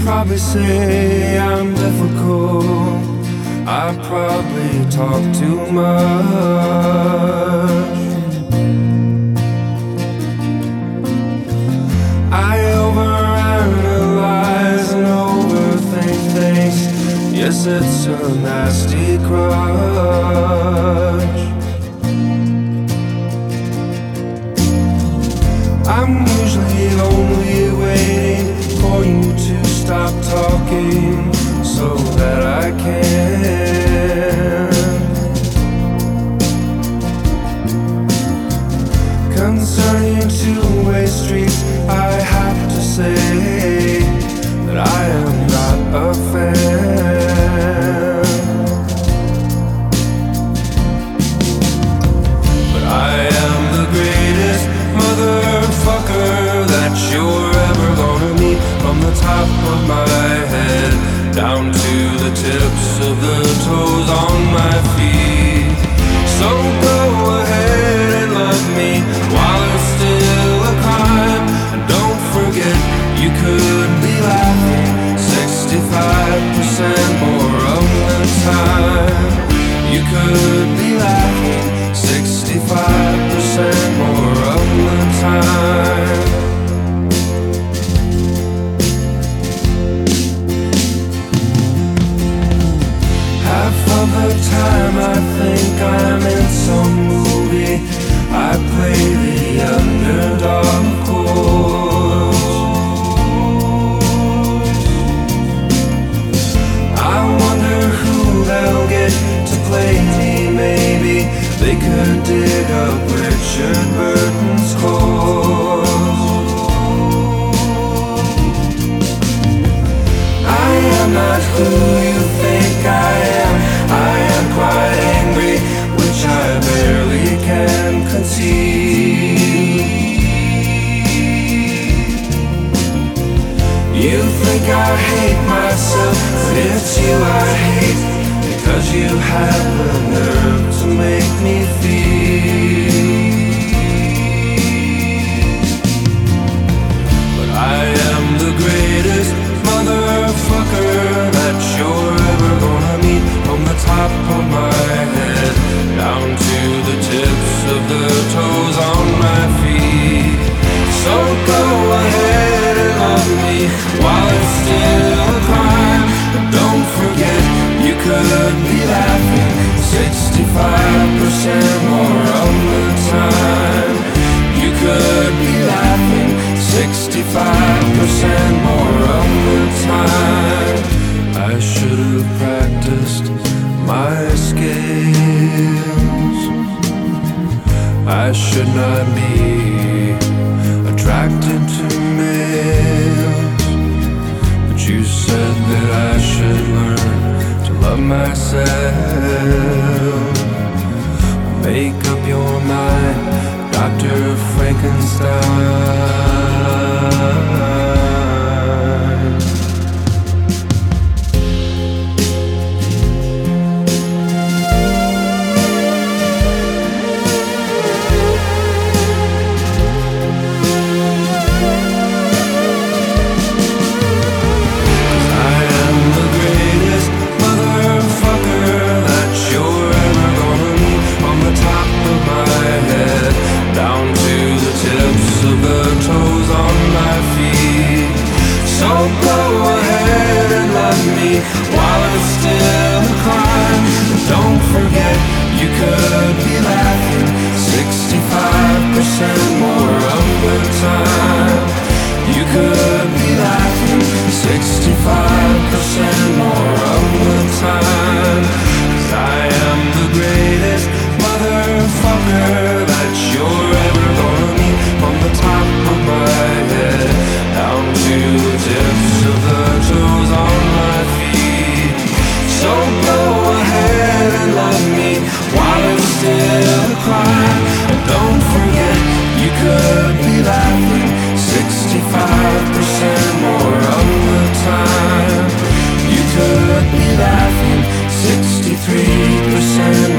probably say I'm difficult. I probably talk too much. I overanalyze and overthink things. Yes, it's a nasty crutch. I'm usually only waiting for you to stop talking so that I can. Concerning two-way streets, I have to say that I am not a fan. But I am the greatest motherfucker that you're ever gonna meet. From the top of my head down to the tips of the toes on my feet. So go ahead and love me while it's still a crime. And don't forget, you could be laughing 65% more of the time. You could be laughing 65% more of the time. Half of the time I think I'm in some movie. I play the underdog, of course. I wonder who they'll get to play me. Maybe they could dig up Richard Burton's corpse. I am not who you think I am. I am quite angry, which I barely can conceive. You think I hate myself, but it's you I hate, because you have the nerve to make me feel. But I am the greatest motherfucker that you're ever gonna meet. From the top of my head down to the tips of the toes on my feet. So go ahead and love me while it's still a crime. But don't forget, you could be laughing 65% more of the time. You could be laughing 65% more of the time. I should have practiced my skills. I should not be attracted to males. But you said that I should learn to love myself. Make up your mind, Dr. Frankenstein. While it's still a crime, don't forget, you could be laughing 65% more of the time. You could be laughing 65% more of the time. 'Cause I am the greatest motherfucker that you're ever gonna meet. From the top of my head down to the tips of the toes on my feet. So go ahead and love me while it's still a crime. And don't forget, you could be laughing 65% more of the time. You could be laughing 63%